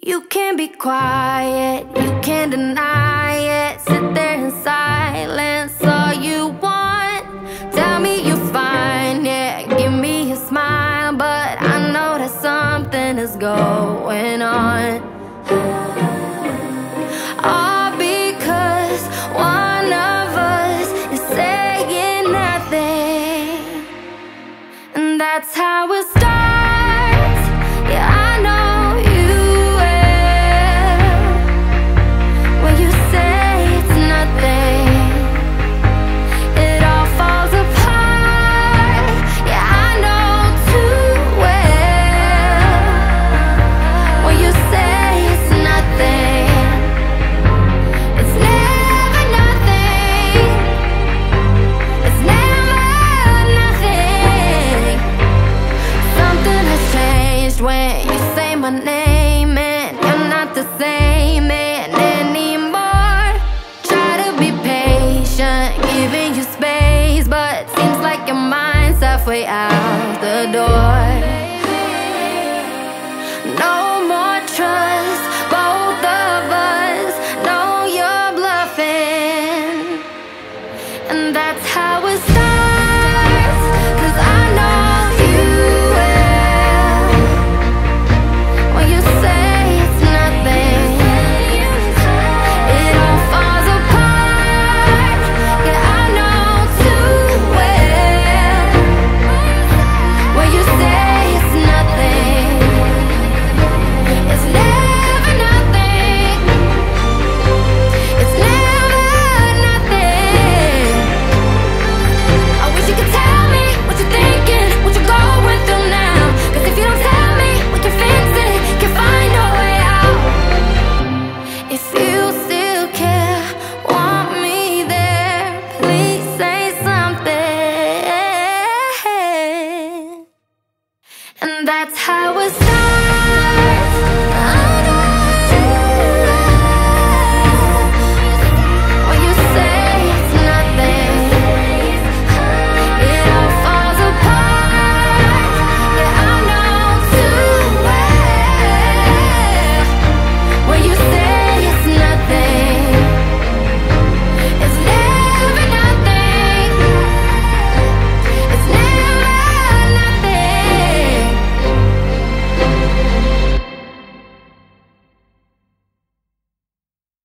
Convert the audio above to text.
You can't be quiet, you can't deny it. Sit there in silence, all you want. Tell me you're fine, yeah, give me a smile, but I know that something is going on. All because one of us is saying nothing, and that's how it starts. Yeah, I know you will. When you say it's nothing, it all falls apart. Yeah, I know too well. When you say it's nothing, it's never nothing. It's never nothing. Something has changed when you say my name, and you're not the same man anymore. Try to be patient, giving you space, but seems like your mind's halfway out the door. No more trust, both of us know you're bluffing, and that's how it starts. 'Cause I know you will. When you say it's nothing, it all falls apart. Yeah, I know too well. When you say it's nothing, it's never nothing. It's never nothing. I wish you could tell me what you're thinking, what you're going through now. 'Cause if you don't tell me, we can fix it, can find a way out. If you still care, want me there, please say something. And that's how it starts.